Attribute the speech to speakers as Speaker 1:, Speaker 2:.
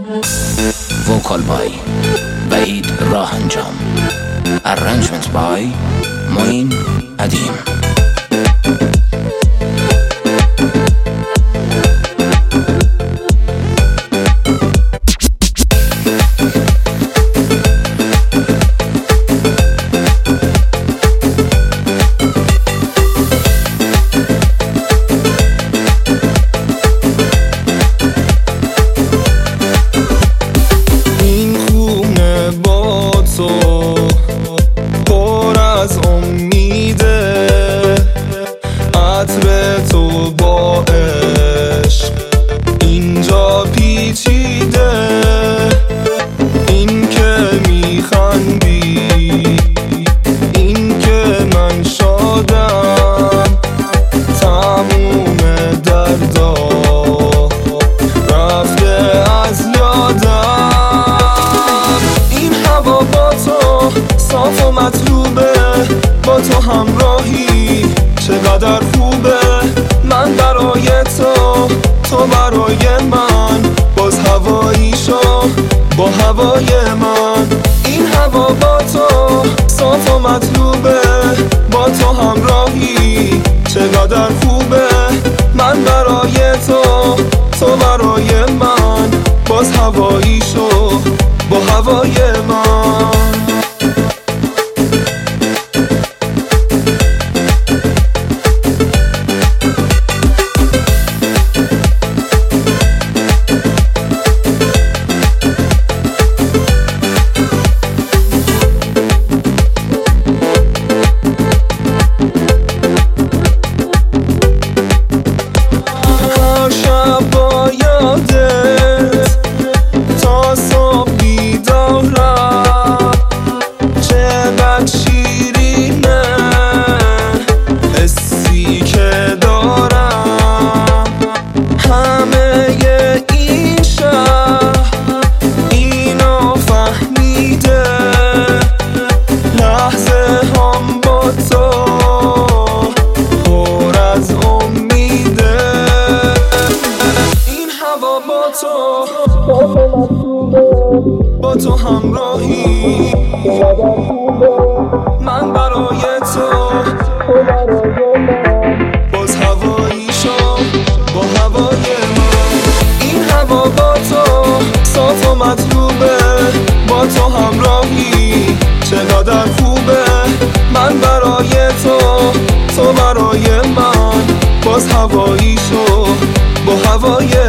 Speaker 1: Vocal by وحید راه انجام. Arrangement by معین ادیم.
Speaker 2: پر از امیده عطر تو با عشق اینجا پیچیده. این که میخندی، این که من شادم، تموم دردا رفته از یادم. این هوا با تو صاف و مطلوبه، با تو همراهی چقدر خوبه. من برای تو، تو برای من، باز هوایی شو با هوای من. این هوا با تو صاف و مطلوبه، با تو همراهی چقدر خوبه. من برای تو، تو برای من، باز هوایی شو با هوای من. تا صبح بیدارم، چقدر شیرینه حسی که دارم. همه این شهر اینو فهمیده، لحظه هم با تو پر از امیده. این هوا با تو، با تو همراهی من برای تو، باز هوایی شو با هوای من. این هوا با تو صاف و مطلوبه، با تو همراهی چقدر خوبه. من برای تو، تو برای من، باز هوایی شو با هوای